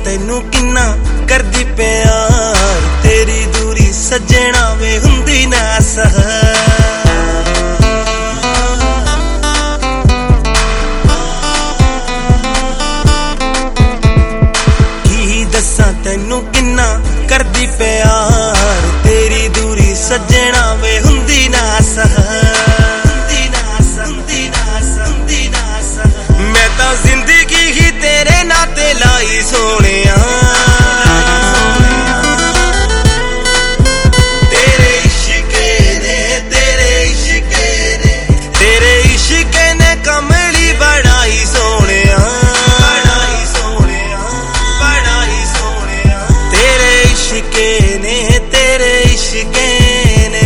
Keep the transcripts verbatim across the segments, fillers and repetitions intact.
तैनू किन्ना करदी प्यार, तेरी दूरी सजना वे हुंदी ना सहर। की दस्सां तैनू किन्ना करदी प्यार, तेरी दूरी सजना वे हुंदी ना सहर। मैं तां जिंदगी ही तेरे नाते लाई सोनिया, तेरे इश्के ने तेरे इश्के ने तेरे इश्के ने कमली बनाई सोनिया, बनाई सोनिया बनाई सोनिया। तेरे इश्के ने तेरे इश्के ने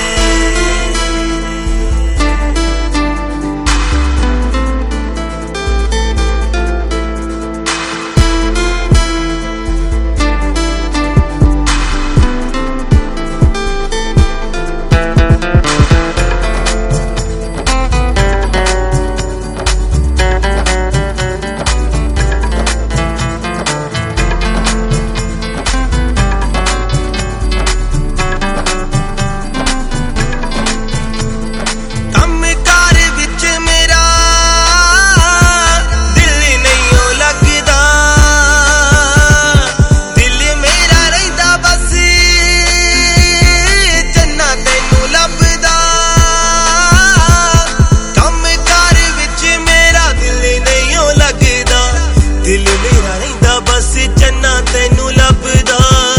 दिल मेरा रहिंदा बस चन्ना तैनू लभदा।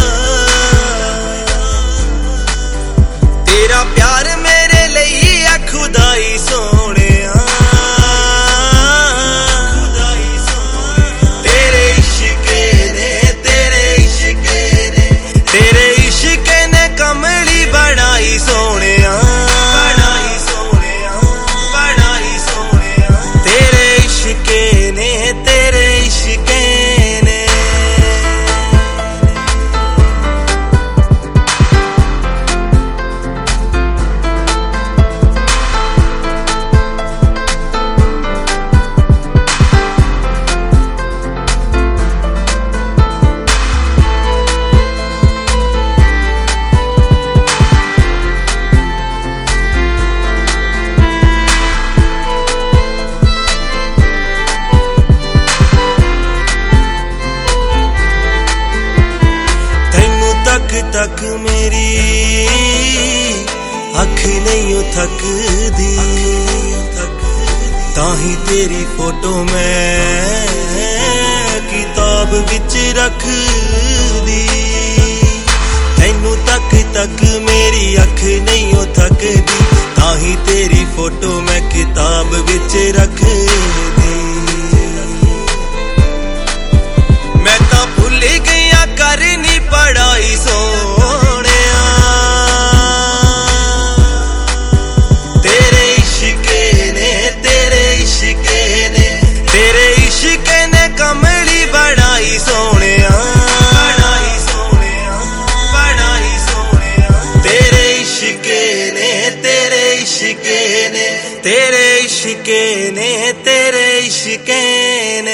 तेरा प्यार मेरे लिए है खुदाई सोनिया, तेरे इश्के ने तेरे इश्के ने तेरे इश्के ने कमली बनाई सोनिया, बनाई सोनिया बनाई सोनिया। तेरे इश्के ने तेरे इश्के ने तक मेरी अख नहीं थकदी, ताही तेरी फोटो मैं किताब विच रख दी। तैनू तक तक मेरी अख नहीं थकदी, ताही तेरी फोटो मैं किताब विच रख दी। मैं तां भुल गया करनी पढ़ाई सोनिया, तेरे इश्के ने तेरे इश्के ने तेरे इश्के ने कमली बनाई सोनिया, बनाई सोनिया बनाई सोनिया। तेरे इश्के ने तेरे इश्के ने तेरे इश्के ने तेरे इश्के ने